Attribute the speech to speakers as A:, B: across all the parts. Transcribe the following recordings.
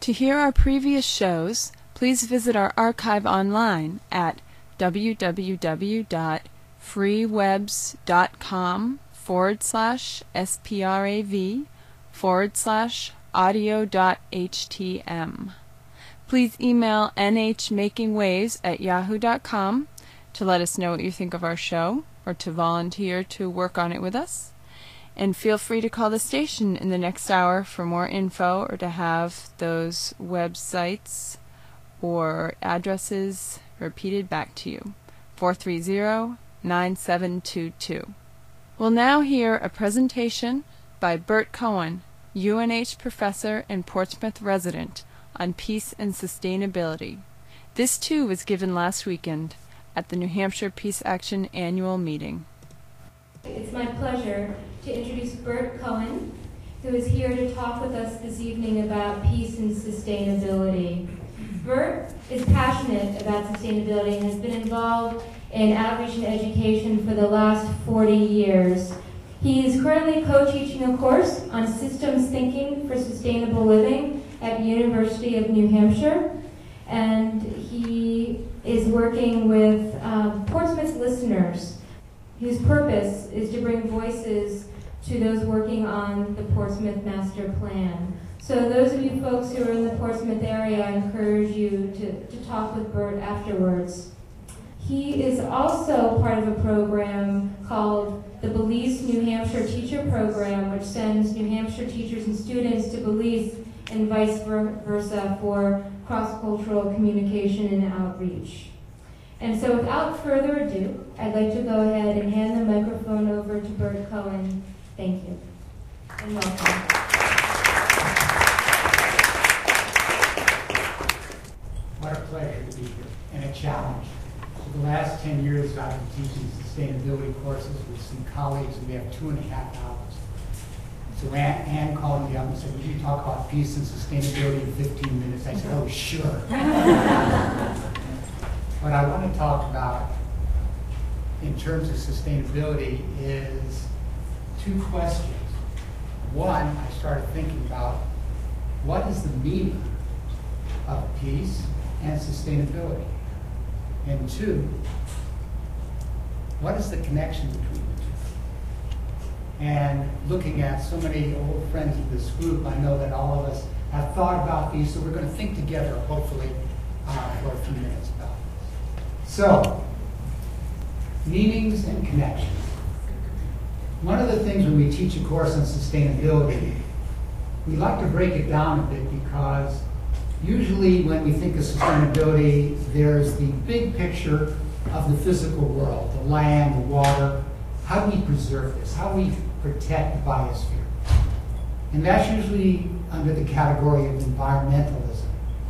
A: To hear our previous shows, please visit our archive online at www.freewebs.com/sprav/audio.htm. Please email nhmakingwaves@yahoo.com to let us know what you think of our show or to volunteer to work on it with us. And feel free to call the station in the next hour for more info or to have those websites or addresses repeated back to you. 430-9722. We'll now hear a presentation by Bert Cohen, UNH professor and Portsmouth resident, on peace and sustainability. This too was given last weekend at the New Hampshire Peace Action annual meeting.
B: It's my pleasure to introduce Bert Cohen, who is here to talk with us this evening about peace and sustainability. Bert is passionate about sustainability and has been involved in outreach and education for the last 40 years. He is currently co-teaching a course on systems thinking for sustainable living at the University of New Hampshire, and he is working with Portsmouth listeners whose purpose is to bring voices to those working on the Portsmouth Master Plan. So those of you folks who are in the Portsmouth area, I encourage you to talk with Bert afterwards. He is also part of a program called the Belize New Hampshire Teacher Program, which sends New Hampshire teachers and students to Belize and vice versa for cross-cultural communication and outreach. And so without further ado, I'd like to go ahead and hand the microphone over to Bert Cohen. Thank you, and welcome.
C: What a pleasure to be here, and a challenge. For the last 10 years, I've been teaching sustainability courses with some colleagues, and we have 2.5 hours. So Ann called me up and said, "Would you talk about peace and sustainability in 15 minutes?" I said, "Oh, sure." What I want to talk about in terms of sustainability is two questions. One, I started thinking about what is the meaning of peace and sustainability? And two, what is the connection between the two? And looking at so many old friends of this group, I know that all of us have thought about these, so we're going to think together, hopefully, for a few minutes about this. So, meanings and connections. One of the things when we teach a course on sustainability, we like to break it down a bit because usually when we think of sustainability, there's the big picture of the physical world, the land, the water. How do we preserve this? How do we protect the biosphere? And that's usually under the category of environmentalism.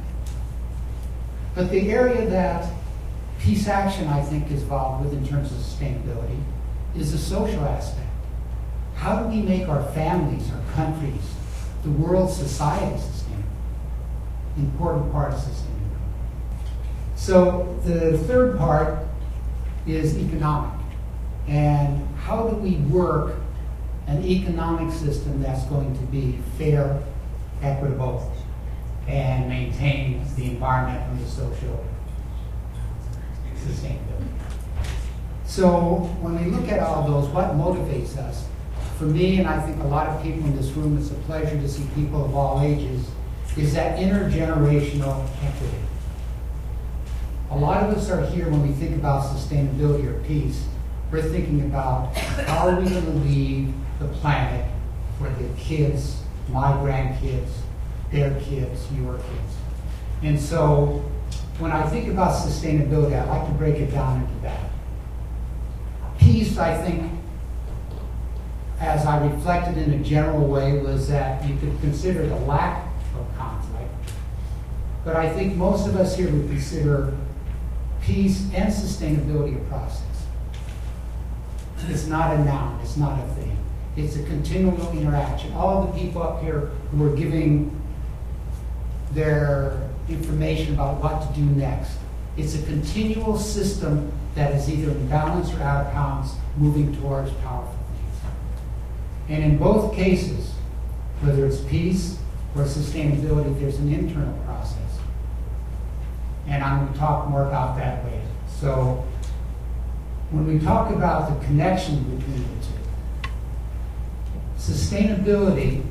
C: But the area that Peace Action, I think, is involved with in terms of sustainability is the social aspect. How do we make our families, our countries, the world society sustainable? Important part of sustainability. So the third part is economic. And how do we work an economic system that's going to be fair, equitable, and maintain the environmental and the social sustainability? So when we look at all those, what motivates us? For me, and I think a lot of people in this room, it's a pleasure to see people of all ages, is that intergenerational equity. A lot of us are here when we think about sustainability or peace. We're thinking about how are we going to leave the planet for the kids, my grandkids, their kids, your kids. And so when I think about sustainability, I like to break it down into that. Peace, I think, as I reflected in a general way, was that you could consider the lack of conflict. But I think most of us here would consider peace and sustainability a process. It's not a noun, it's not a thing. It's a continual interaction. All the people up here who are giving their information about what to do next. It's a continual system that is either in balance or out of balance, moving towards powerful things. And in both cases, whether it's peace for sustainability, there's an internal process. And I'm going to talk more about that later. So when we talk about the connection between the two, sustainability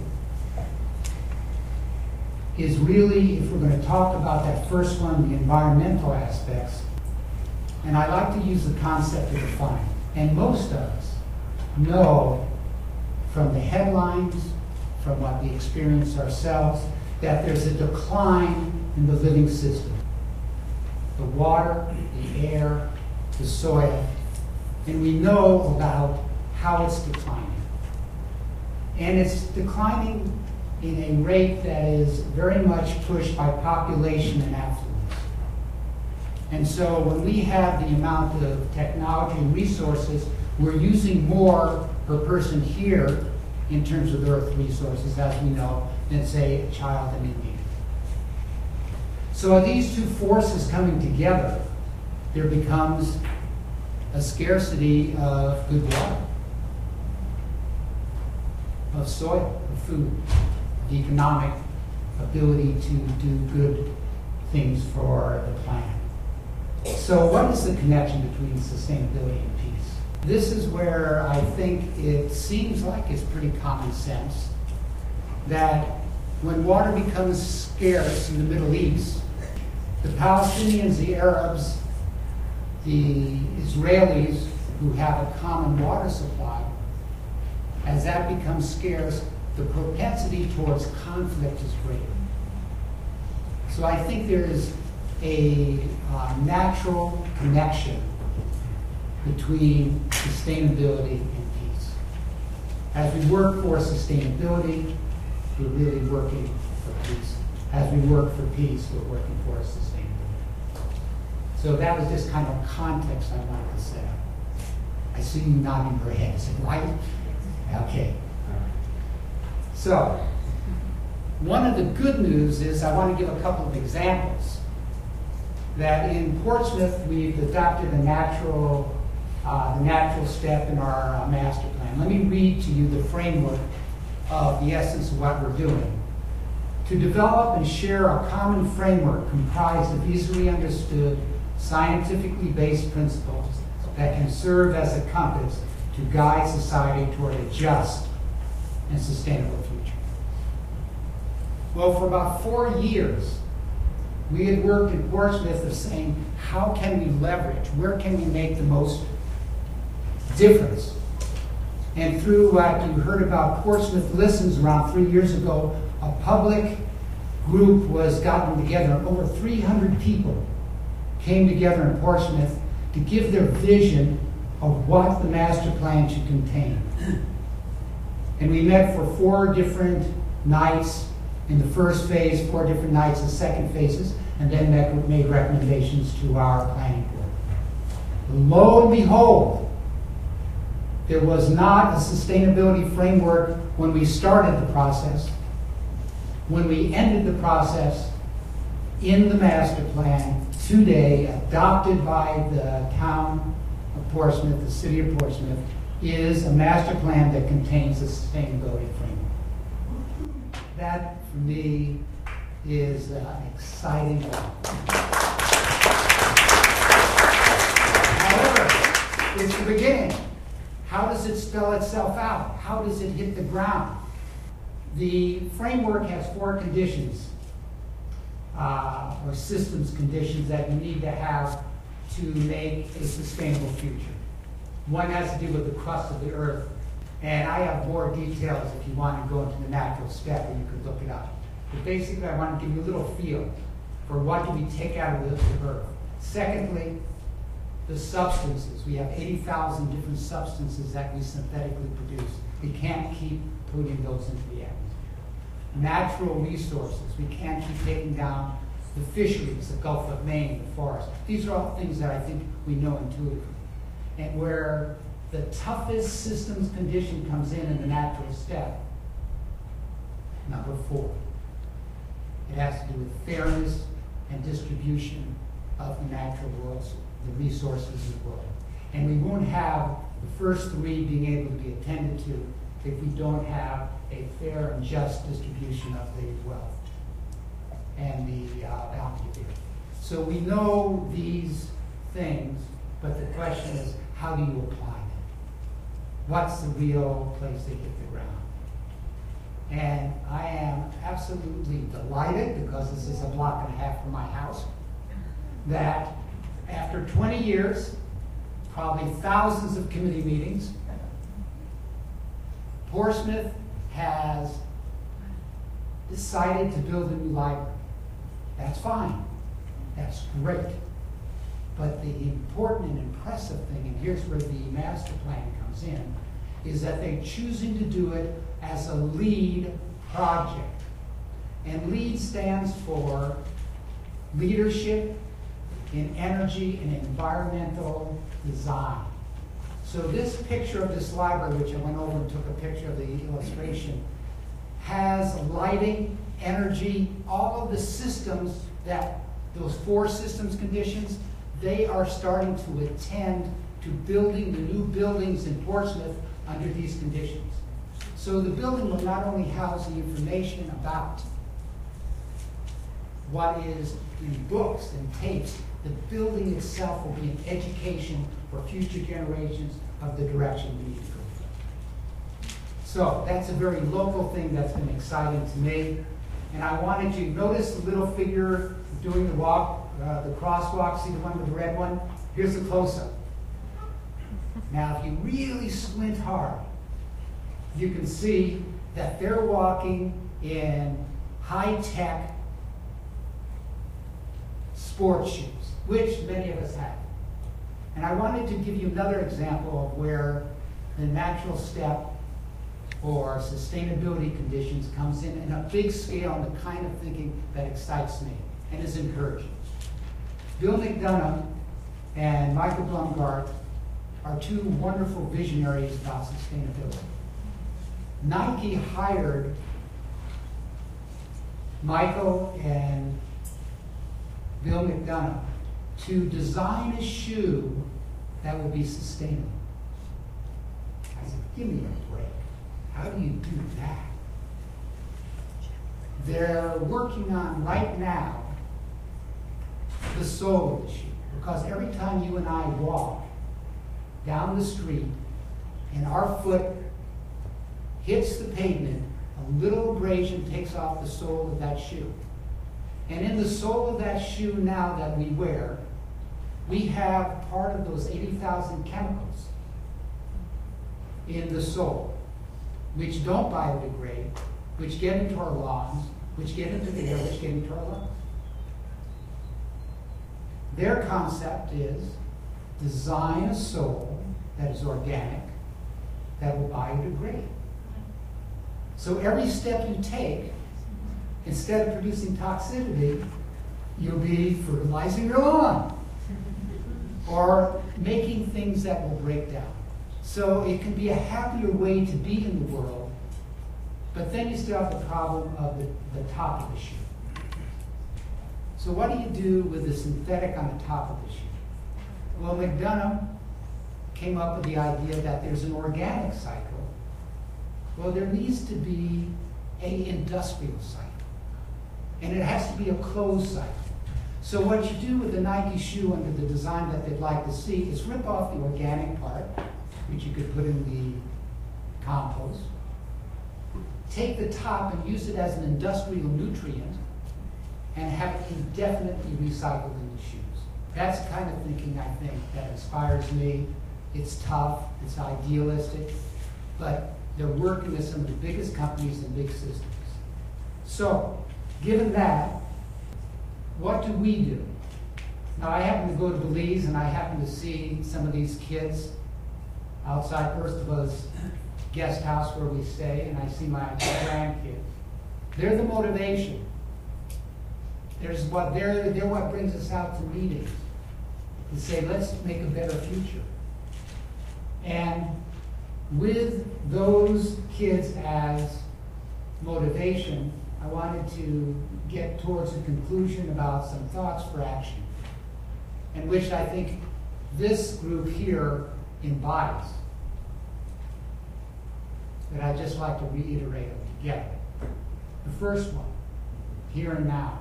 C: is really, if we're going to talk about that first one, the environmental aspects, and I like to use the concept to define. And most of us know from the headlines, from what we experience ourselves, that there's a decline in the living system. The water, the air, the soil, and we know about how it's declining. And it's declining in a rate that is very much pushed by population and affluence. And so when we have the amount of technology and resources, we're using more per person here in terms of earth resources, as we know, than, say, a child in India. So these two forces coming together, there becomes a scarcity of good water, of soil, of food, the economic ability to do good things for the planet. So what is the connection between sustainability and peace? This is where I think it seems like it's pretty common sense that when water becomes scarce in the Middle East, the Palestinians, the Arabs, the Israelis who have a common water supply, as that becomes scarce, the propensity towards conflict is greater. So I think there is a natural connection between sustainability and peace. As we work for sustainability, we're really working for peace. As we work for peace, we're working for sustainability. So that was just kind of context I wanted to set up. I see you nodding your head. Is it right? Okay. So, one of the good news is I want to give a couple of examples. That in Portsmouth, we've adopted the natural step in our master plan. Let me read to you the framework of the essence of what we're doing. To develop and share a common framework comprised of easily understood, scientifically based principles that can serve as a compass to guide society toward a just and sustainable future. Well, for about 4 years, we had worked in Portsmouth of saying, how can we leverage? Where can we make the most difference? And through what you heard about Portsmouth Listens around 3 years ago, a public group was gotten together. Over 300 people came together in Portsmouth to give their vision of what the master plan should contain. And we met for 4 different nights in the first phase, 4 different nights in the second phases, and then made recommendations to our planning board. Lo and behold, there was not a sustainability framework when we started the process. When we ended the process, in the master plan today, adopted by the town of Portsmouth, the city of Portsmouth, is a master plan that contains a sustainability framework. That, for me, is exciting. However, it's the beginning. How does it spell itself out? How does it hit the ground? The framework has 4 conditions, or systems conditions that you need to have to make a sustainable future. One has to do with the crust of the earth. And I have more details if you want to go into the natural step, or you could look it up. But basically, I want to give you a little feel for what do we take out of the earth. Secondly, the substances. We have 80,000 different substances that we synthetically produce. We can't keep putting those into the atmosphere. Natural resources. We can't keep taking down the fisheries, the Gulf of Maine, the forest. These are all things that I think we know intuitively. And where the toughest systems condition comes in the natural step, number 4. It has to do with fairness and distribution of the natural world, the resources of the world. And we won't have the first 3 being able to be attended to if we don't have a fair and just distribution of the wealth and the bounty there. So we know these things, but the question is, how do you apply them? What's the real place they hit the ground? And I am absolutely delighted, because this is a block and a half from my house, that after 20 years, probably thousands of committee meetings, Portsmouth has decided to build a new library. That's fine. That's great. But the important and impressive thing, and here's where the master plan comes in, is that they're choosing to do it as a LEED project. And LEED stands for Leadership in Energy and Environmental Design. So this picture of this library, which I went over and took a picture of the illustration, has lighting, energy, all of the systems that, those 4 systems conditions, they are starting to attend to building the new buildings in Portsmouth under these conditions. So the building will not only house the information about what is in books and tapes, the building itself will be an education for future generations of the direction we need to go. So that's a very local thing that's been exciting to me. And I wanted you to notice the little figure doing the walk, the crosswalk. See the one with the red one? Here's a close-up. Now, if you really squint hard, you can see that they're walking in high-tech sports shoes, which many of us have. And I wanted to give you another example of where the natural step or sustainability conditions comes in a big scale, and the kind of thinking that excites me and is encouraging. Bill McDonough and Michael Blumgart are 2 wonderful visionaries about sustainability. Nike hired Michael and Bill McDonough to design a shoe that would be sustainable. I said, give me a break. How do you do that? They're working on right now the sole of the shoe, because every time you and I walk down the street and our foot hits the pavement, a little abrasion takes off the sole of that shoe. And in the sole of that shoe now that we wear, we have part of those 80,000 chemicals in the sole, which don't biodegrade, which get into our lawns, which get into the air, which get into our lungs. Their concept is design a sole that is organic, that will biodegrade. So every step you take, instead of producing toxicity, you'll be fertilizing your lawn or making things that will break down. So it can be a happier way to be in the world, but then you still have the problem of the top of the shoe. So what do you do with the synthetic on the top of the shoe? Well, McDonough came up with the idea that there's an organic cycle. Well, there needs to be an industrial cycle. And it has to be a closed cycle. So what you do with the Nike shoe under the design that they'd like to see is rip off the organic part, which you could put in the compost, take the top and use it as an industrial nutrient, and have it indefinitely recycled in the shoes. That's the kind of thinking, I think, that inspires me. It's tough, it's idealistic, but they're working with some of the biggest companies and big systems. So, given that, what do we do? Now, I happen to go to Belize, and I happen to see some of these kids outside Ursula's guest house where we stay, and I see my grandkids. They're the motivation. They're what brings us out to meetings, to say, let's make a better future. And with those kids as motivation, I wanted to get towards a conclusion about some thoughts for action, and which I think this group here embodies. that I'd just like to reiterate them together. The first one, here and now.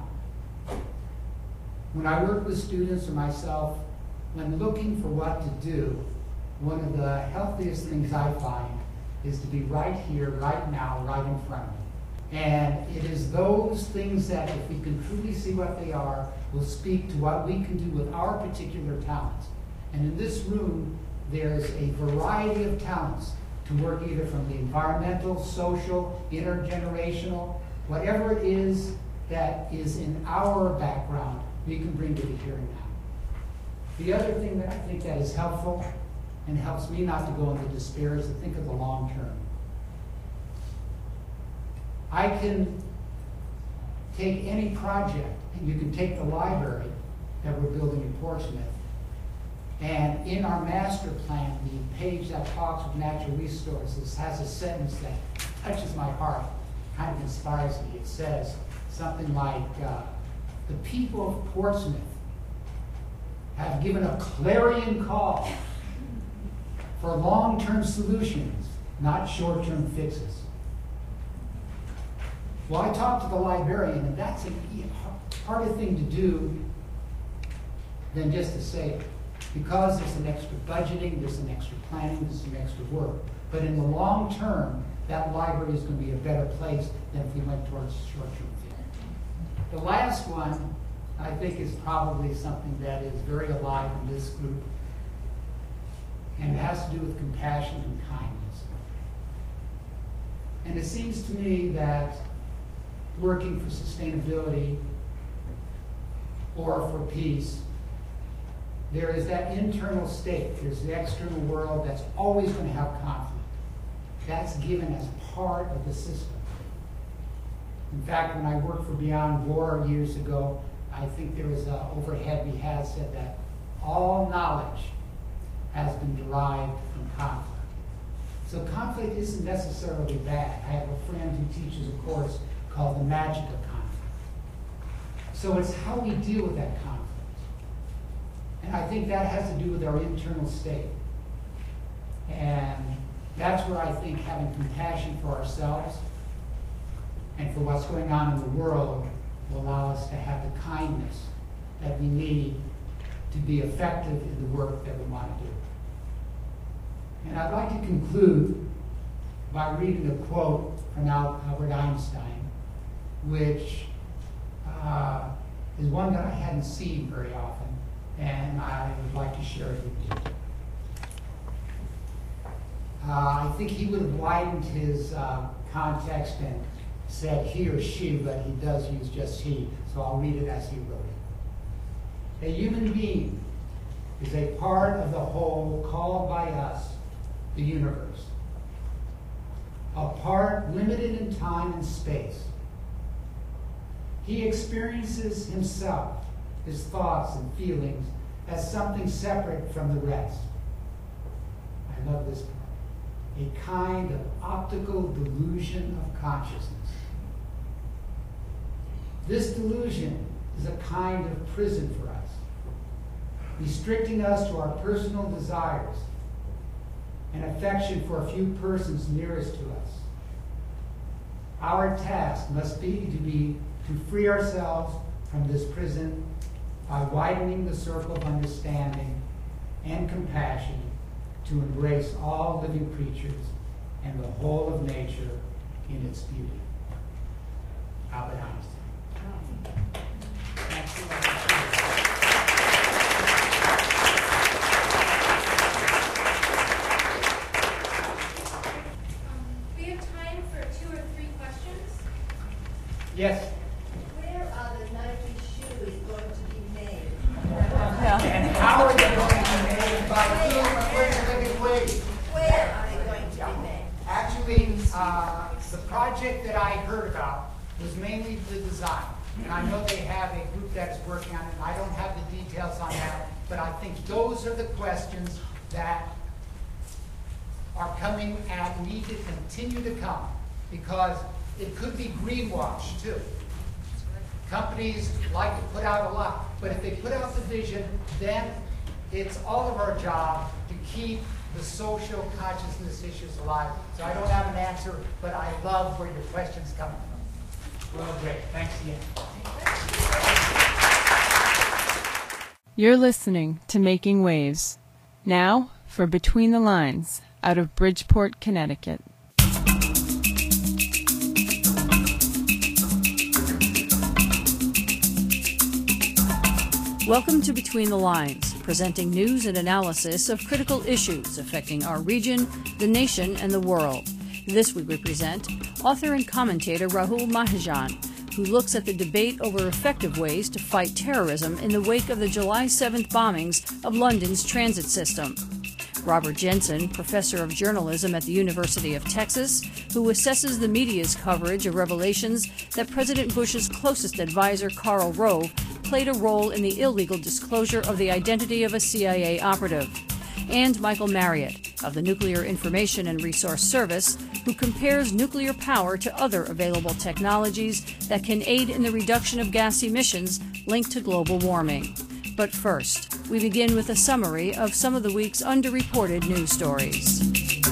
C: When I work with students or myself, when looking for what to do, one of the healthiest things I find is to be right here, right now, right in front of me. And it is those things that, if we can truly see what they are, will speak to what we can do with our particular talents. And in this room, there's a variety of talents to work either from the environmental, social, intergenerational, whatever it is that is in our background, we can bring to the here and now. The other thing that I think that is helpful and helps me not to go into despair is to think of the long term. I can take any project, and you can take the library that we're building in Portsmouth, and in our master plan, the page that talks with natural resources has a sentence that touches my heart, kind of inspires me. It says something like, the people of Portsmouth have given a clarion call for long-term solutions, not short-term fixes. Well, I talked to the librarian, and that's a harder thing to do than just to say it. Because there's an extra budgeting, there's an extra planning, there's some extra work. But in the long term, that library is going to be a better place than if we went towards short-term fixes. The last one, I think, is probably something that is very alive in this group, and it has to do with compassion and kindness. And it seems to me that working for sustainability or for peace, there is that internal state, there's the external world that's always going to have conflict. That's given as part of the system. In fact, when I worked for Beyond War years ago, I think there was an overhead we had said that all knowledge has been derived from conflict. So conflict isn't necessarily bad. I have a friend who teaches a course called The Magic of Conflict. So it's how we deal with that conflict. And I think that has to do with our internal state. And that's where I think having compassion for ourselves and for what's going on in the world will allow us to have the kindness that we need to be effective in the work that we want to do. And I'd like to conclude by reading a quote from Albert Einstein, which is one that I hadn't seen very often, and I would like to share it with you. I think he would have widened his context and said he or she, but he does use just he, so I'll read it as he wrote it. A human being is a part of the whole called by us the universe, a part limited in time and space. He experiences himself, his thoughts and feelings, as something separate from the rest. I love this part. A kind of optical delusion of consciousness. This delusion is a kind of prison for us, restricting us to our personal desires and affection for a few persons nearest to us. Our task must be to free ourselves from this prison by widening the circle of understanding and compassion to embrace all living creatures and the whole of nature in its beauty. Albert Einstein.
D: We have time for 2 or 3 questions.
C: Yes.
E: Where are the Nike shoes going to be made?
C: And how are they going to be made? By whom?
E: Where are they going to be made?
C: Actually, the project that I heard about was mainly the design. And I know they have a group that is working on it, and I don't have the details on that, but I think those are the questions that are coming and need to continue to come, because it could be greenwashed too. Companies like to put out a lot, but if they put out the vision, then it's all of our job to keep the social consciousness issues alive. So I don't have an answer, but I love where your question's coming from. Well, great. Thanks again.
A: You're listening to Making Waves. Now for Between the Lines, out of Bridgeport, Connecticut.
F: Welcome to Between the Lines, presenting news and analysis of critical issues affecting our region, the nation, and the world. This week we present author and commentator Rahul Mahajan, who looks at the debate over effective ways to fight terrorism in the wake of the July 7th bombings of London's transit system. Robert Jensen, professor of journalism at the University of Texas, who assesses the media's coverage of revelations that President Bush's closest advisor, Karl Rove, played a role in the illegal disclosure of the identity of a CIA operative. And Michael Marriott, of the Nuclear Information and Resource Service, who compares nuclear power to other available technologies that can aid in the reduction of gas emissions linked to global warming. But first, we begin with a summary of some of the week's underreported news stories.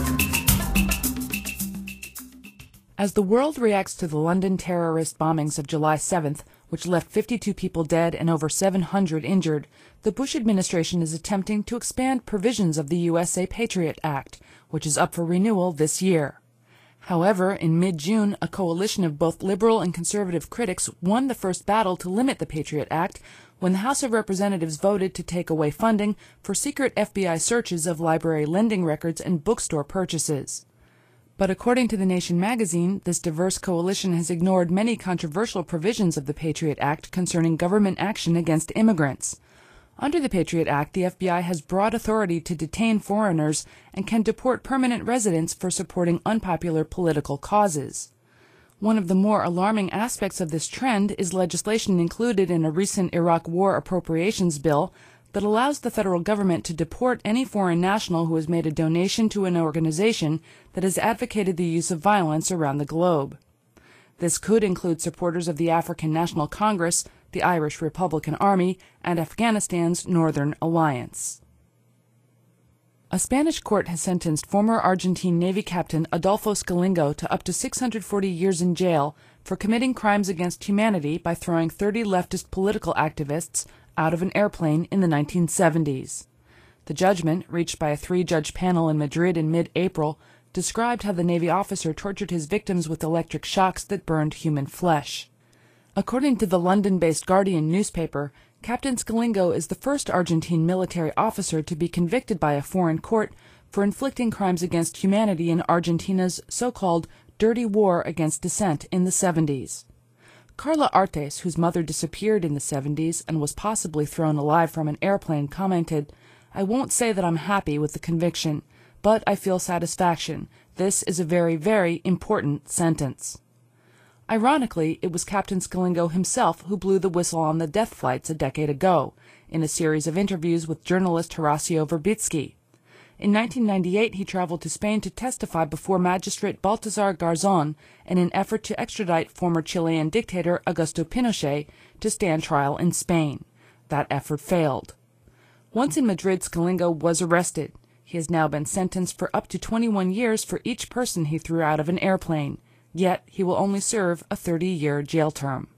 G: As the world reacts to the London terrorist bombings of July 7th, which left 52 people dead and over 700 injured, the Bush administration is attempting to expand provisions of the USA Patriot Act, which is up for renewal this year. However, in mid-June, a coalition of both liberal and conservative critics won the first battle to limit the Patriot Act when the House of Representatives voted to take away funding for secret FBI searches of library lending records and bookstore purchases. But according to The Nation magazine, this diverse coalition has ignored many controversial provisions of the Patriot Act concerning government action against immigrants. Under the Patriot Act, the FBI has broad authority to detain foreigners and can deport permanent residents for supporting unpopular political causes. One of the more alarming aspects of this trend is legislation included in a recent Iraq War appropriations bill that allows the federal government to deport any foreign national who has made a donation to an organization that has advocated the use of violence around the globe. This could include supporters of the African National Congress, the Irish Republican Army, and Afghanistan's Northern Alliance. A Spanish court has sentenced former Argentine Navy Captain Adolfo Scalingo to up to 640 years in jail for committing crimes against humanity by throwing 30 leftist political activists out of an airplane in the 1970s. The judgment, reached by a 3-judge panel in Madrid in mid-April, described how the Navy officer tortured his victims with electric shocks that burned human flesh. According to the London-based Guardian newspaper, Captain Scalingo is the first Argentine military officer to be convicted by a foreign court for inflicting crimes against humanity in Argentina's so-called dirty war against dissent in the 70s. Carla Artes, whose mother disappeared in the 70s and was possibly thrown alive from an airplane, commented, "I won't say that I'm happy with the conviction, but I feel satisfaction. This is a very, very important sentence." Ironically, it was Captain Scalingo himself who blew the whistle on the death flights a decade ago, in a series of interviews with journalist Horacio Verbitsky. In 1998, he traveled to Spain to testify before Magistrate Baltasar Garzón in an effort to extradite former Chilean dictator Augusto Pinochet to stand trial in Spain. That effort failed. Once in Madrid, Scalingo was arrested. He has now been sentenced for up to 21 years for each person he threw out of an airplane. Yet, he will only serve a 30-year jail term.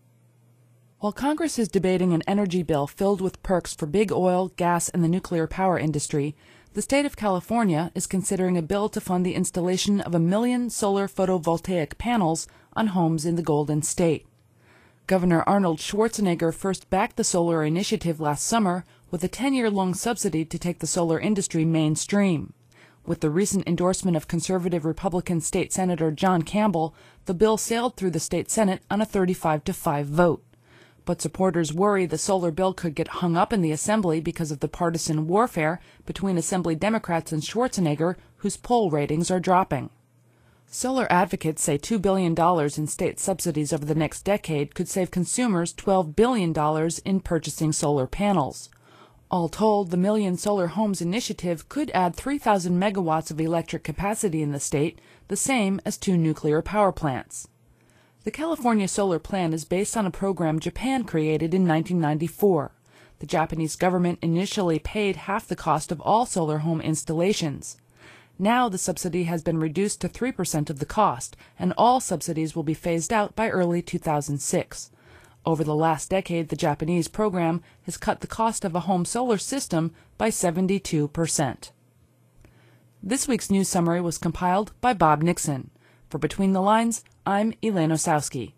G: While Congress is debating an energy bill filled with perks for big oil, gas, and the nuclear power industry, the state of California is considering a bill to fund the installation of 1 million solar photovoltaic panels on homes in the Golden State. Governor Arnold Schwarzenegger first backed the solar initiative last summer with a 10-year-long subsidy to take the solar industry mainstream. With the recent endorsement of conservative Republican State Senator John Campbell, the bill sailed through the state Senate on a 35-5 vote. But supporters worry the solar bill could get hung up in the Assembly because of the partisan warfare between Assembly Democrats and Schwarzenegger, whose poll ratings are dropping. Solar advocates say $2 billion in state subsidies over the next decade could save consumers $12 billion in purchasing solar panels. All told, the Million Solar Homes initiative could add 3,000 megawatts of electric capacity in the state, the same as 2 nuclear power plants. The California Solar Plan is based on a program Japan created in 1994. The Japanese government initially paid half the cost of all solar home installations. Now the subsidy has been reduced to 3% of the cost, and all subsidies will be phased out by early 2006. Over the last decade, the Japanese program has cut the cost of a home solar system by 72%. This week's news summary was compiled by Bob Nixon. For Between the Lines, I'm Elaine Osowski.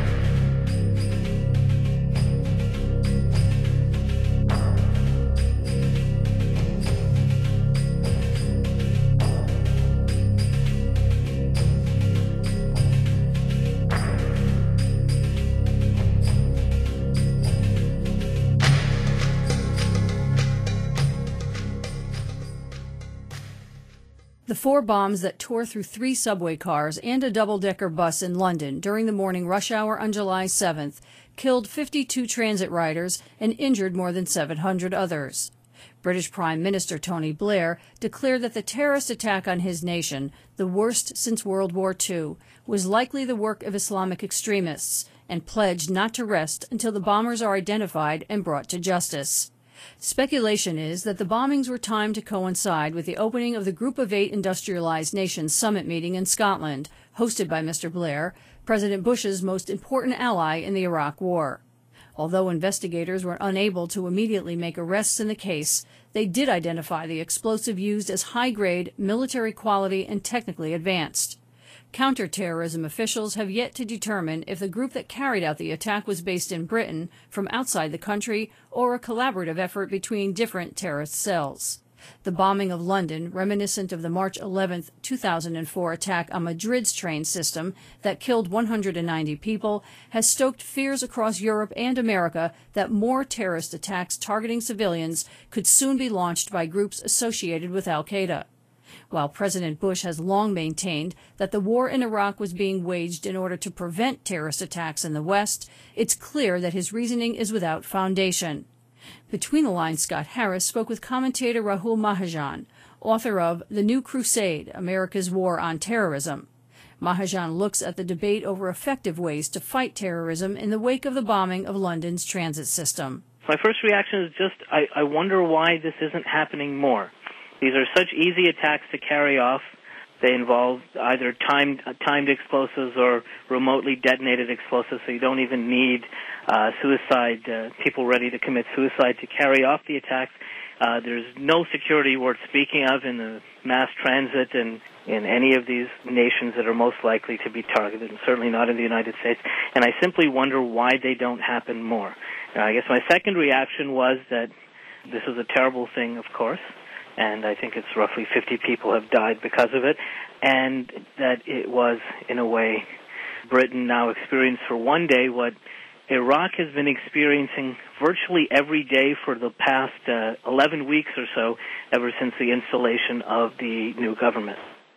F: The 4 bombs that tore through 3 subway cars and a double-decker bus in London during the morning rush hour on July 7th killed 52 transit riders and injured more than 700 others. British Prime Minister Tony Blair declared that the terrorist attack on his nation, the worst since World War II, was likely the work of Islamic extremists and pledged not to rest until the bombers are identified and brought to justice. Speculation is that the bombings were timed to coincide with the opening of the Group of 8 Industrialized Nations summit meeting in Scotland, hosted by Mr. Blair, President Bush's most important ally in the Iraq War. Although investigators were unable to immediately make arrests in the case, they did identify the explosive used as high-grade, military quality, and technically advanced. Counterterrorism officials have yet to determine if the group that carried out the attack was based in Britain, from outside the country, or a collaborative effort between different terrorist cells. The bombing of London, reminiscent of the March 11, 2004 attack on Madrid's train system that killed 190 people, has stoked fears across Europe and America that more terrorist attacks targeting civilians could soon be launched by groups associated with al-Qaeda. While President Bush has long maintained that the war in Iraq was being waged in order to prevent terrorist attacks in the West, it's clear that his reasoning is without foundation. Between the Lines, Scott Harris spoke with commentator Rahul Mahajan, author of The New Crusade, America's War on Terrorism. Mahajan looks at the debate over effective ways to fight terrorism in the wake of the bombing of London's transit system.
H: My first reaction is just, I wonder why this isn't happening more. These are such easy attacks to carry off. They involve either timed explosives or remotely detonated explosives, so you don't even need people ready to commit suicide to carry off the attacks. There's no security worth speaking of in the mass transit and in any of these nations that are most likely to be targeted, and certainly not in the United States. And I simply wonder why they don't happen more. I guess my second reaction was that this is a terrible thing, of course, and I think it's roughly 50 people have died because of it, and that it was, in a way, Britain now experienced for one day what Iraq has been experiencing virtually every day for the past 11 weeks or so, ever since the installation of the new government.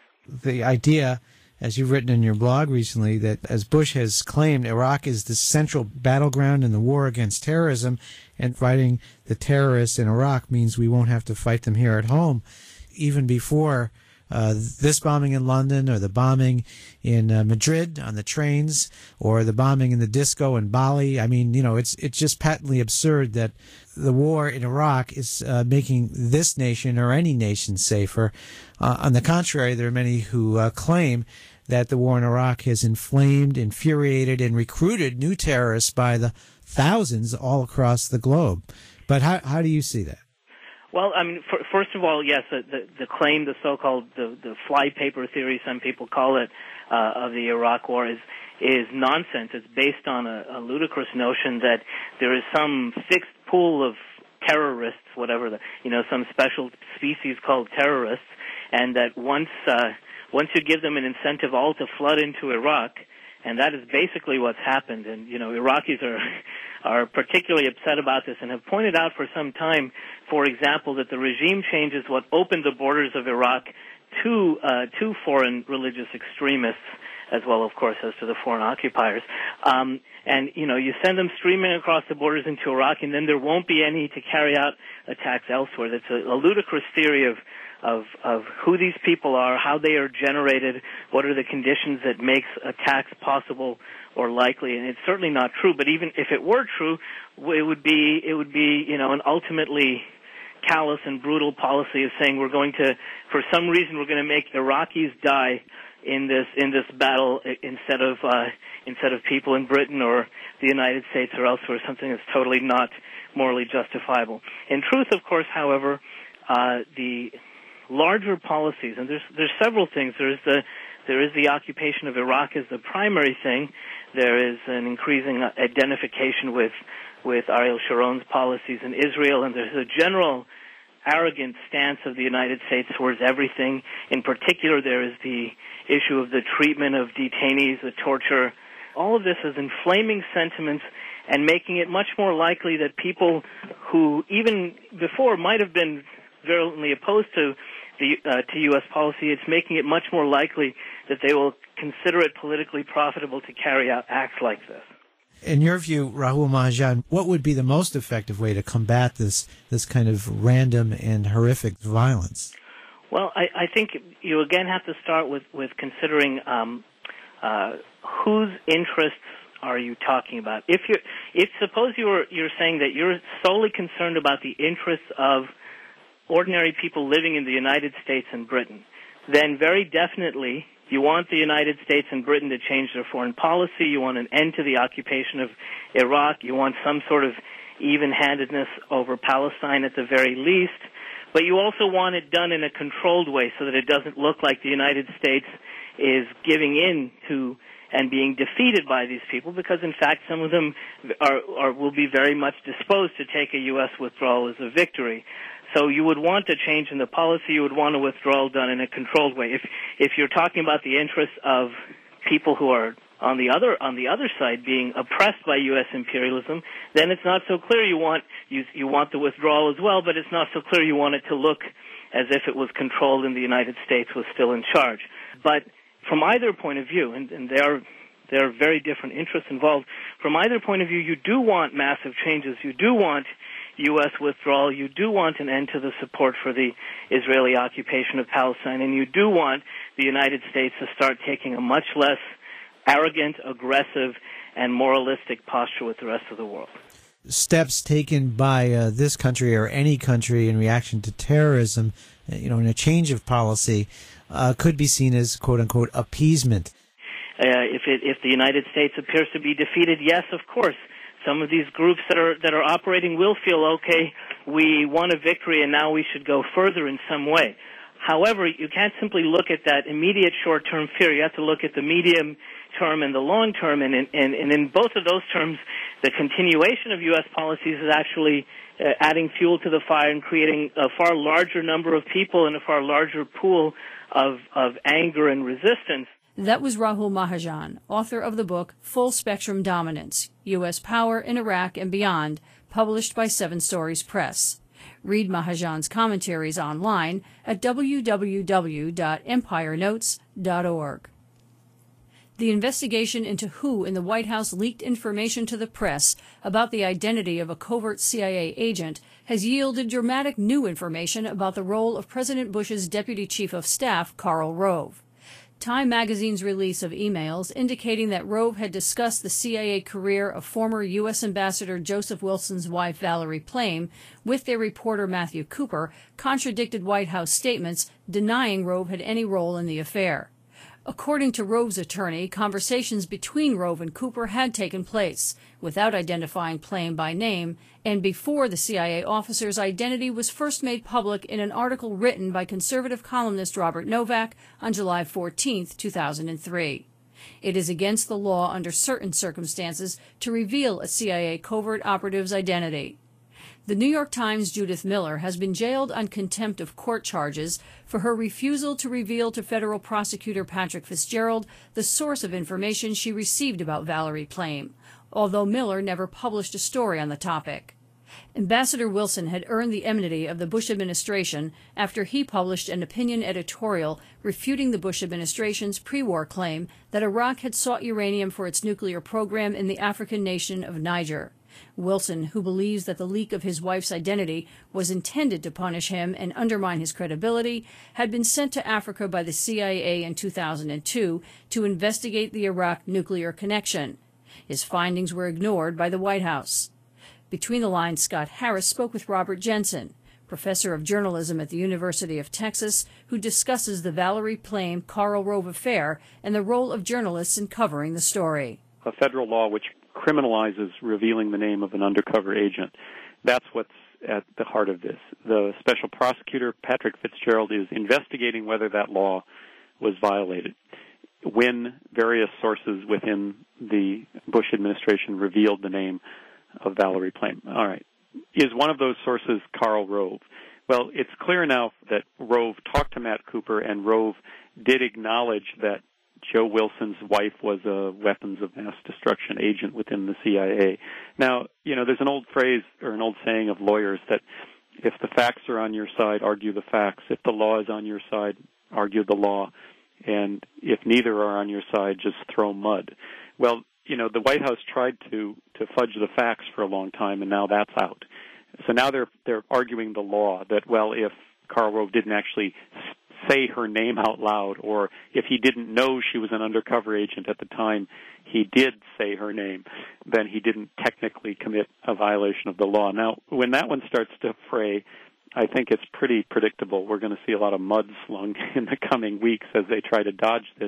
I: The idea, as you've written in your blog recently, that as Bush has claimed, Iraq is the central battleground in the war against terrorism, and fighting the terrorists in Iraq means we won't have to fight them here at home. Even before this bombing in London, or the bombing in Madrid on the trains, or the bombing in the disco in Bali, I mean, it's just patently absurd that the war in Iraq is making this nation or any nation safer. On the contrary, there are many who claim that the war in Iraq has inflamed, infuriated, and recruited new terrorists by the thousands all across the globe. But how do you see that?
H: Well, I mean, first of all, yes, the claim, the so-called the flypaper theory, some people call it, of the Iraq War is nonsense. It's based on a ludicrous notion that there is some fixed pool of terrorists, some special species called terrorists, and that once you give them an incentive all to flood into Iraq, and that is basically what's happened. And, Iraqis are particularly upset about this and have pointed out for some time, for example, that the regime change is what opened the borders of Iraq to foreign religious extremists, as well, of course, as to the foreign occupiers. And, you send them streaming across the borders into Iraq, and then there won't be any to carry out attacks elsewhere. That's a ludicrous theory of who these people are, how they are generated, what are the conditions that makes attacks possible or likely. And it's certainly not true. But even if it were true, it would be an ultimately callous and brutal policy of saying we're going to, for some reason, we're going to make Iraqis die in this battle instead of people in Britain or the United States or elsewhere, something that's totally not morally justifiable. In truth, of course, however, the larger policies, and there's several things. There is the occupation of Iraq as the primary thing. There is an increasing identification with Ariel Sharon's policies in Israel, and there's a general arrogant stance of the United States towards everything. In particular, there is the issue of the treatment of detainees, the torture. All of this is inflaming sentiments and making it much more likely that people who even before might have been virulently opposed to U.S. policy, it's making it much more likely that they will consider it politically profitable to carry out acts like this.
I: In your view, Rahul Mahajan, what would be the most effective way to combat this kind of random and horrific violence?
H: Well, I think you again have to start with considering whose interests are you talking about. If suppose you're saying that you're solely concerned about the interests of ordinary people living in the United States and Britain, then very definitely you want the United States and Britain to change their foreign policy. You want an end to the occupation of Iraq. You want some sort of even-handedness over Palestine at the very least. But you also want it done in a controlled way so that it doesn't look like the United States is giving in to and being defeated by these people, because in fact some of them will be very much disposed to take a U.S. withdrawal as a victory. So you would want a change in the policy. You would want a withdrawal done in a controlled way. If you're talking about the interests of people who are on the other side being oppressed by U.S. imperialism, then it's not so clear you want the withdrawal as well, but it's not so clear you want it to look as if it was controlled and the United States was still in charge. But from either point of view, and there are very different interests involved, from either point of view, you do want massive changes. You do want U.S. withdrawal. You do want an end to the support for the Israeli occupation of Palestine, and you do want the United States to start taking a much less arrogant, aggressive, and moralistic posture with the rest of the world.
I: Steps taken by this country or any country in reaction to terrorism, in a change of policy, could be seen as quote-unquote appeasement.
H: If the United States appears to be defeated, yes, of course. Some of these groups that are operating will feel, okay, we won a victory and now we should go further in some way. However, you can't simply look at that immediate short-term fear. You have to look at the medium term and the long term, and in both of those terms, the continuation of U.S. policies is actually adding fuel to the fire and creating a far larger number of people and a far larger pool of anger and resistance.
F: That was Rahul Mahajan, author of the book Full Spectrum Dominance, U.S. Power in Iraq and Beyond, published by Seven Stories Press. Read Mahajan's commentaries online at www.empirenotes.org. The investigation into who in the White House leaked information to the press about the identity of a covert CIA agent has yielded dramatic new information about the role of President Bush's Deputy Chief of Staff, Karl Rove. Time magazine's release of emails indicating that Rove had discussed the CIA career of former U.S. Ambassador Joseph Wilson's wife, Valerie Plame, with their reporter Matthew Cooper, contradicted White House statements denying Rove had any role in the affair. According to Rove's attorney, conversations between Rove and Cooper had taken place, without identifying Plame by name, and before the CIA officer's identity was first made public in an article written by conservative columnist Robert Novak on July 14, 2003. It is against the law under certain circumstances to reveal a CIA covert operative's identity. The New York Times' Judith Miller has been jailed on contempt of court charges for her refusal to reveal to federal prosecutor Patrick Fitzgerald the source of information she received about Valerie Plame, although Miller never published a story on the topic. Ambassador Wilson had earned the enmity of the Bush administration after he published an opinion editorial refuting the Bush administration's pre-war claim that Iraq had sought uranium for its nuclear program in the African nation of Niger. Wilson, who believes that the leak of his wife's identity was intended to punish him and undermine his credibility, had been sent to Africa by the CIA in 2002 to investigate the Iraq nuclear connection. His findings were ignored by the White House. Between the Lines, Scott Harris spoke with Robert Jensen, professor of journalism at the University of Texas, who discusses the Valerie Plame-Karl Rove affair and the role of journalists in covering the story.
J: A federal law which criminalizes revealing the name of an undercover agent. That's what's at the heart of this. The special prosecutor, Patrick Fitzgerald, is investigating whether that law was violated when various sources within the Bush administration revealed the name of Valerie Plame. All right. Is one of those sources Karl Rove? Well, it's clear now that Rove talked to Matt Cooper, and Rove did acknowledge that Joe Wilson's wife was a weapons of mass destruction agent within the CIA. Now, there's an old phrase or an old saying of lawyers that if the facts are on your side, argue the facts. If the law is on your side, argue the law. And if neither are on your side, just throw mud. Well, the White House tried to fudge the facts for a long time, and now that's out. So now they're arguing the law that, well, if Karl Rove didn't actually say her name out loud, or if he didn't know she was an undercover agent at the time he did say her name, then he didn't technically commit a violation of the law. Now, when that one starts to fray, I think it's pretty predictable. We're going to see a lot of mud slung in the coming weeks as they try to dodge this.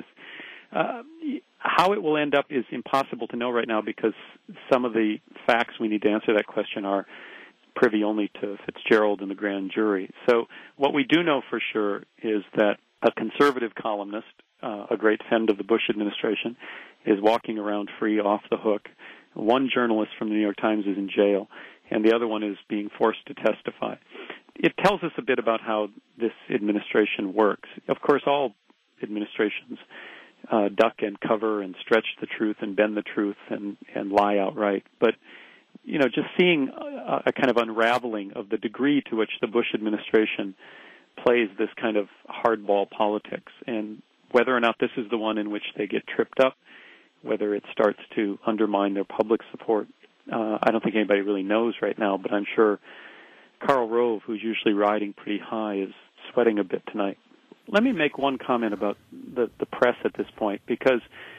J: How it will end up is impossible to know right now because some of the facts we need to answer that question are privy only to Fitzgerald and the grand jury. So what we do know for sure is that a conservative columnist, a great friend of the Bush administration, is walking around free, off the hook. One journalist from the New York Times is in jail, and the other one is being forced to testify. It tells us a bit about how this administration works. Of course, all administrations duck and cover and stretch the truth and bend the truth and lie outright. But, just seeing a kind of unraveling of the degree to which the Bush administration plays this kind of hardball politics, and whether or not this is the one in which they get tripped up, whether it starts to undermine their public support, I don't think anybody really knows right now, but I'm sure Karl Rove, who's usually riding pretty high, is sweating a bit tonight. Let me make one comment about the press at this point, because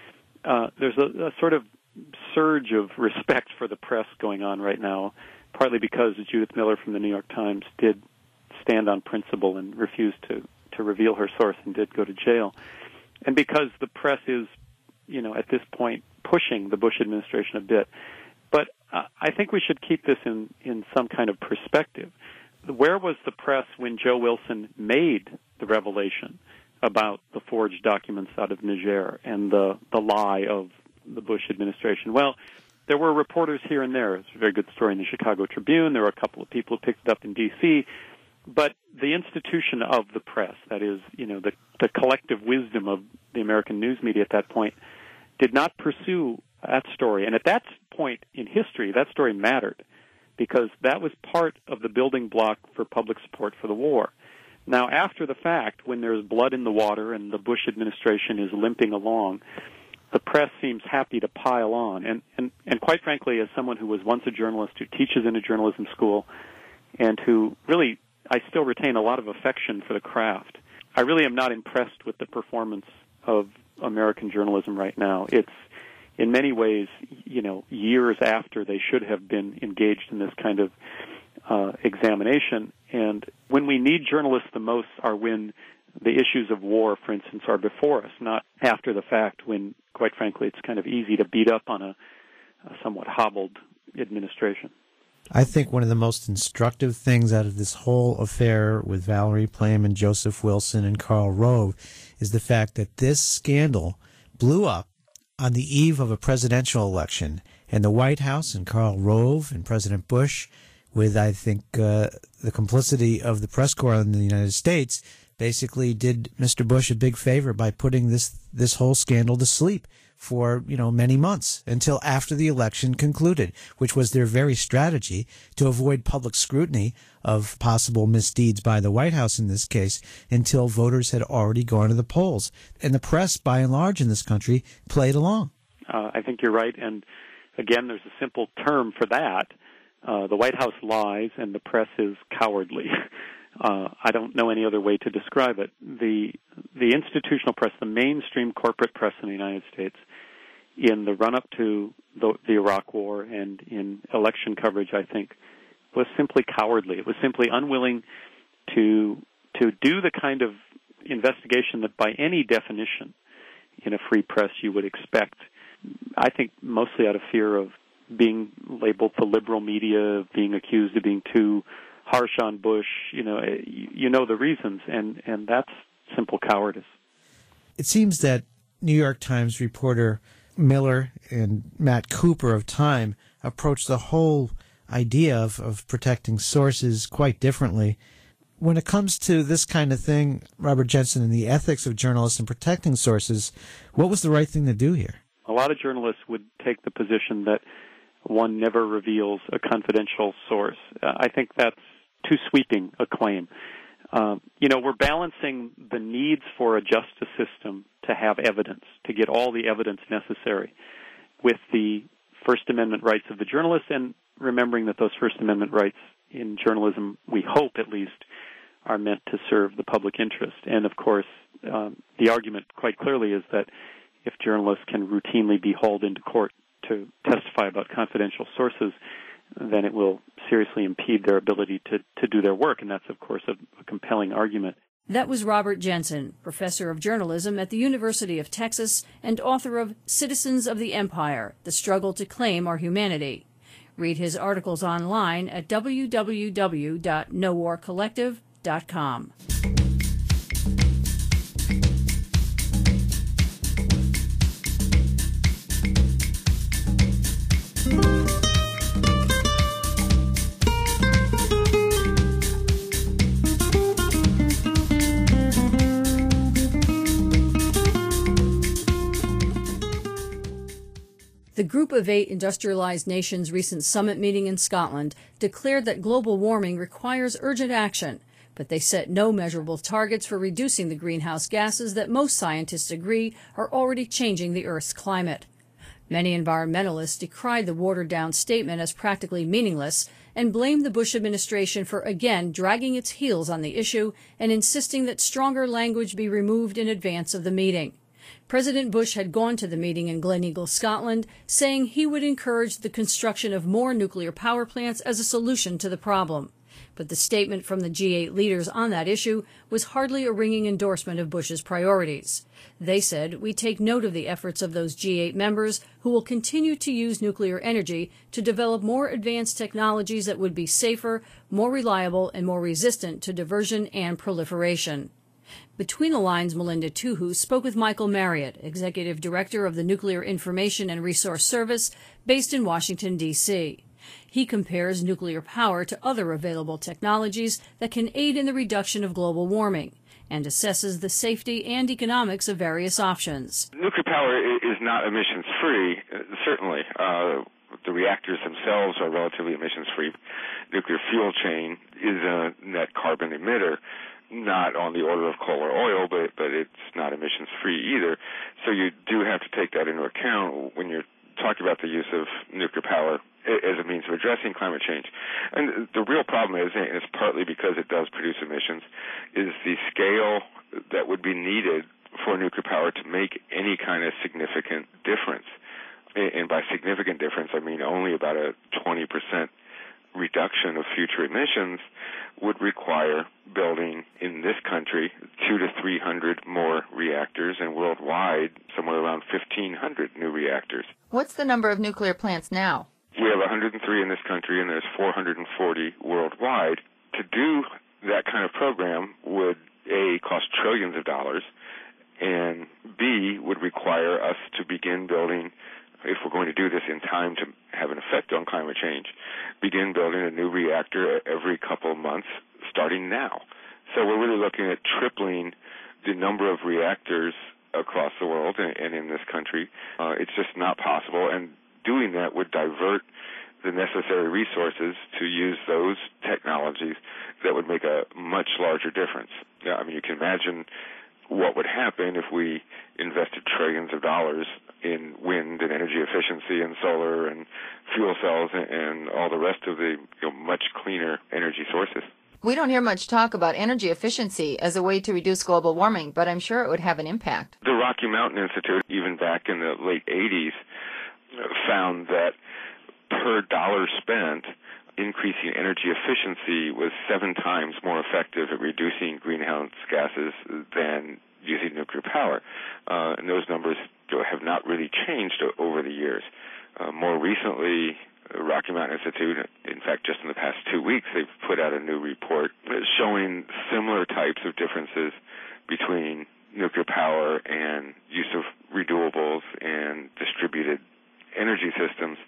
J: there's a sort of surge of respect for the press going on right now, partly because Judith Miller from the New York Times did stand on principle and refused to reveal her source and did go to jail, and because the press is, at this point pushing the Bush administration a bit. But I think we should keep this in some kind of perspective. Where was the press when Joe Wilson made the revelation about the forged documents out of Niger and the lie of the Bush administration? Well, there were reporters here and there. It's a very good story in the Chicago Tribune. There were a couple of people who picked it up in D.C., but the institution of the press, that is, the collective wisdom of the American news media at that point, did not pursue that story. And at that point in history, that story mattered because that was part of the building block for public support for the war. Now, after the fact, when there's blood in the water and the Bush administration is limping along, the press seems happy to pile on. And quite frankly, as someone who was once a journalist, who teaches in a journalism school, and who really, I still retain a lot of affection for the craft, I really am not impressed with the performance of American journalism right now. It's, in many ways, years after they should have been engaged in this kind of examination. And when we need journalists the most are when the issues of war, for instance, are before us, not after the fact when, quite frankly, it's kind of easy to beat up on a somewhat hobbled administration.
I: I think one of the most instructive things out of this whole affair with Valerie Plame and Joseph Wilson and Karl Rove is the fact that this scandal blew up on the eve of a presidential election, and the White House and Karl Rove and President Bush, with, I think, the complicity of the press corps in the United States, basically did Mr. Bush a big favor by putting this whole scandal to sleep for, many months until after the election concluded, which was their very strategy to avoid public scrutiny of possible misdeeds by the White House in this case until voters had already gone to the polls. And the press, by and large in this country, played along.
J: I think you're right. And Again, there's a simple term for that. The White House lies and the press is cowardly. I don't know any other way to describe it. The institutional press, the mainstream corporate press in the United States, in the run-up to the Iraq War and in election coverage, I think, was simply cowardly. It was simply unwilling to do the kind of investigation that by any definition in a free press you would expect. I think mostly out of fear of being labeled the liberal media, of being accused of being too harsh on Bush. You know the reasons, and that's simple cowardice.
I: It seems that New York Times reporter Miller and Matt Cooper of Time approached the whole idea of protecting sources quite differently. When it comes to this kind of thing, Robert Jensen, and the ethics of journalists and protecting sources, what was the right thing to do here?
J: A lot of journalists would take the position that one never reveals a confidential source. I think that's too sweeping a claim. We're balancing the needs for a justice system to have evidence, to get all the evidence necessary, with the First Amendment rights of the journalist, and remembering that those First Amendment rights in journalism, we hope at least, are meant to serve the public interest. And of course, the argument quite clearly is that if journalists can routinely be hauled into court to testify about confidential sources, then it will seriously impede their ability to do their work. And that's, of course, a compelling argument.
F: That was Robert Jensen, professor of journalism at the University of Texas and author of Citizens of the Empire, The Struggle to Claim Our Humanity. Read his articles online at www.nowarcollective.com. The Group of 8 industrialized nations' recent summit meeting in Scotland declared that global warming requires urgent action, but they set no measurable targets for reducing the greenhouse gases that most scientists agree are already changing the Earth's climate. Many environmentalists decried the watered-down statement as practically meaningless and blamed the Bush administration for again dragging its heels on the issue and insisting that stronger language be removed in advance of the meeting. President Bush had gone to the meeting in Gleneagle, Scotland, saying he would encourage the construction of more nuclear power plants as a solution to the problem. But the statement from the G8 leaders on that issue was hardly a ringing endorsement of Bush's priorities. They said, "We take note of the efforts of those G8 members who will continue to use nuclear energy to develop more advanced technologies that would be safer, more reliable, and more resistant to diversion and proliferation." Between the lines, Melinda Tuhu spoke with Michael Marriott, Executive Director of the Nuclear Information and Resource Service, based in Washington, D.C. He compares nuclear power to other available technologies that can aid in the reduction of global warming and assesses the safety and economics of various options.
K: Nuclear power is not emissions-free, certainly. The reactors themselves are relatively emissions-free. Nuclear fuel chain is a net carbon emitter, not on the order of coal or oil, but it's not emissions-free either. So you do have to take that into account when you're talking about the use of nuclear power as a means of addressing climate change. And the real problem is, and it's partly because it does produce emissions, is the scale that would be needed for nuclear power to make any kind of significant difference. And by significant difference, I mean only about a 20% reduction of future emissions would require building in this country 200 to 300 more reactors, and worldwide somewhere around 1,500 new reactors.
A: What's the number of nuclear plants now?
K: We have 103 in this country, and there's 440 worldwide. To do that kind of program would, A, cost trillions of dollars, and B, would require us to begin building, if we're going to do this in time to have an effect on climate change, begin building a new reactor every couple of months starting now. So we're really looking at tripling the number of reactors across the world and in this country. It's just not possible, and doing that would divert the necessary resources to use those technologies that would make a much larger difference. I mean, you can imagine what would happen if we invested trillions of dollars in wind and energy efficiency and solar and fuel cells and all the rest of the much cleaner energy sources.
L: We don't hear much talk about energy efficiency as a way to reduce global warming, but I'm sure it would have an impact.
K: The Rocky Mountain Institute, even back in the late 80s, found that per dollar spent, increasing energy efficiency was 7 times more effective at reducing greenhouse gases than using nuclear power. And those numbers have not really changed over the years. More recently, the Rocky Mountain Institute, in fact, just in the past 2 weeks, they've put out a new report showing similar types of differences between nuclear power and use of renewables and distributed energy systems,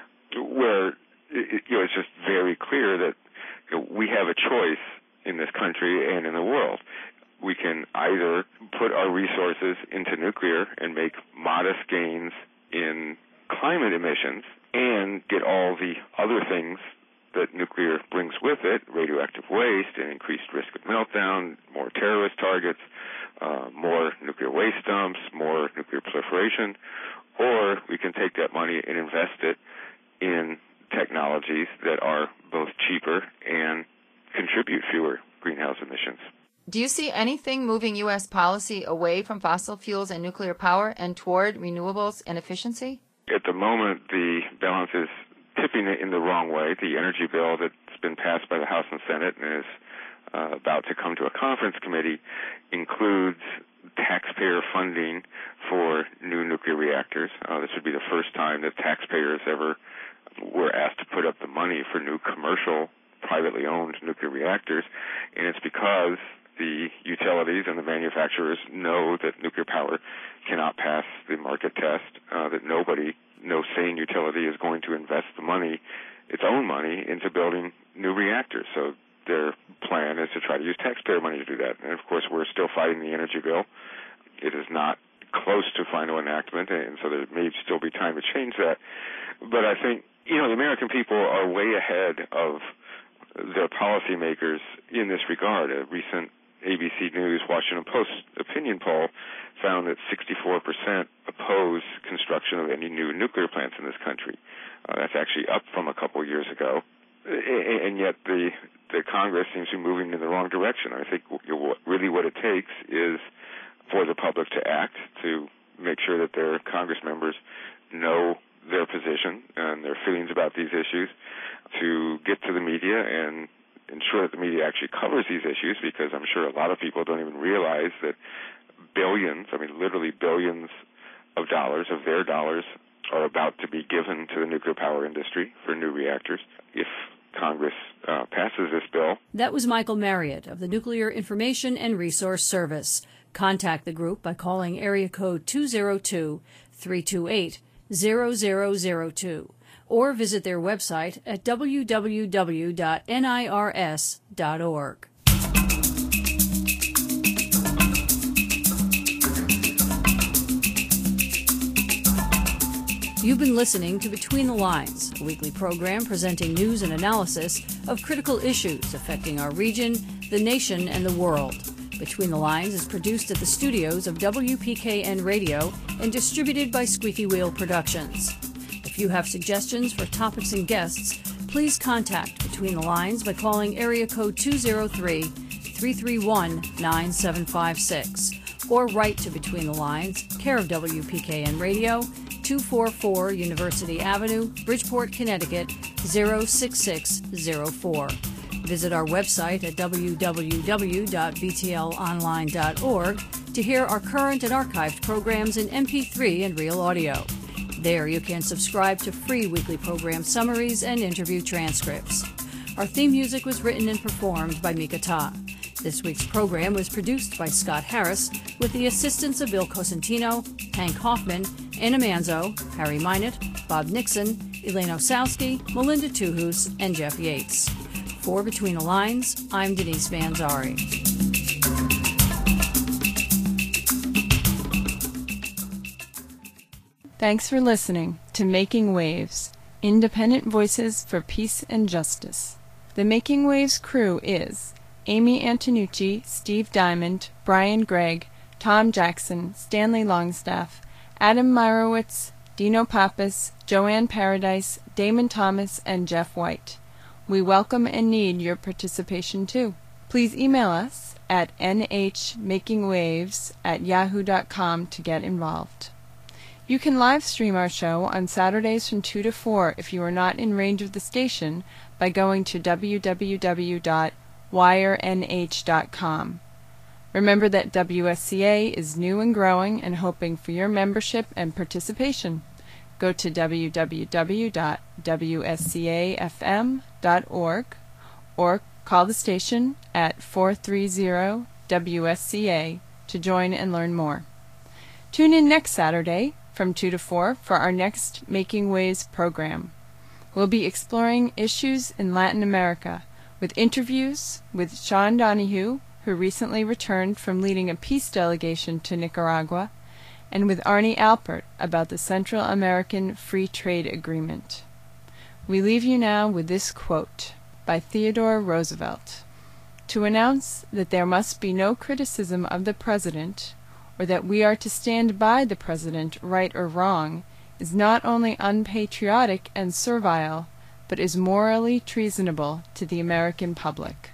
K: where it's just very clear that we have a choice in this country and in the world. We can either put our resources into nuclear and make modest gains in climate emissions and get all the other things that nuclear brings with it, radioactive waste and increased risk of meltdown, more terrorist targets, more nuclear waste dumps, more nuclear proliferation, or we can take that money and invest it in technologies that are both cheaper and contribute fewer greenhouse emissions.
L: Do you see anything moving U.S. policy away from fossil fuels and nuclear power and toward renewables and efficiency?
K: At the moment, the balance is tipping it in the wrong way. The energy bill that's been passed by the House and Senate and is about to come to a conference committee includes taxpayer funding for new nuclear reactors. This would be the first time that taxpayers ever were asked to put up the money for new commercial, privately owned nuclear reactors, and it's because the utilities and the manufacturers know that nuclear power cannot pass the market test, that no sane utility is going to invest the money, its own money, into building new reactors. So their plan is to try to use taxpayer money to do that. And, of course, we're still fighting the energy bill. It is not close to final enactment, and so there may still be time to change that. But I think, the American people are way ahead of their policymakers in this regard. A recent ABC News Washington Post opinion poll found that 64% oppose construction of any new nuclear plants in this country. That's actually up from a couple years ago. And yet the Congress seems to be moving in the wrong direction. I think really what it takes is for the public to act, to make sure that their Congress members know their position and their feelings about these issues, to get to the media and ensure that the media actually covers these issues, because I'm sure a lot of people don't even realize that literally billions of dollars, of their dollars, are about to be given to the nuclear power industry for new reactors if Congress passes this bill.
F: That was Michael Marriott of the Nuclear Information and Resource Service. Contact the group by calling area code 202-328-0002 or visit their website at www.nirs.org. You've been listening to Between the Lines, a weekly program presenting news and analysis of critical issues affecting our region, the nation, and the world. Between the Lines is produced at the studios of WPKN Radio and distributed by Squeaky Wheel Productions. If you have suggestions for topics and guests, please contact Between the Lines by calling area code 203-331-9756 or write to Between the Lines, care of WPKN Radio, 244 University Avenue, Bridgeport, Connecticut, 06604. Visit our website at www.btlonline.org to hear our current and archived programs in MP3 and real audio. There you can subscribe to free weekly program summaries and interview transcripts. Our theme music was written and performed by Mika Ta. This week's program was produced by Scott Harris with the assistance of Bill Cosentino, Hank Hoffman, Anna Manzo, Harry Minott, Bob Nixon, Elaine Osowski, Melinda Tuhus, and Jeff Yates. For Between the Lines, I'm Denise Manzari.
A: Thanks for listening to Making Waves, Independent Voices for Peace and Justice. The Making Waves crew is Amy Antonucci, Steve Diamond, Brian Gregg, Tom Jackson, Stanley Longstaff, Adam Meyerowitz, Dino Pappas, Joanne Paradise, Damon Thomas, and Jeff White. We welcome and need your participation too. Please email us at nhmakingwaves@yahoo.com to get involved. You can live stream our show on Saturdays from 2 to 4 if you are not in range of the station by going to www.wirenh.com. Remember that WSCA is new and growing and hoping for your membership and participation. Go to www.wscafm.org or call the station at 430-WSCA to join and learn more. Tune in next Saturday from 2 to 4 for our next Making Waves program. We'll be exploring issues in Latin America with interviews with Sean Donahue, who recently returned from leading a peace delegation to Nicaragua, and with Arnie Alpert about the Central American Free Trade Agreement. We leave you now with this quote by Theodore Roosevelt: "To announce that there must be no criticism of the President, or that we are to stand by the President, right or wrong, is not only unpatriotic and servile, but is morally treasonable to the American public."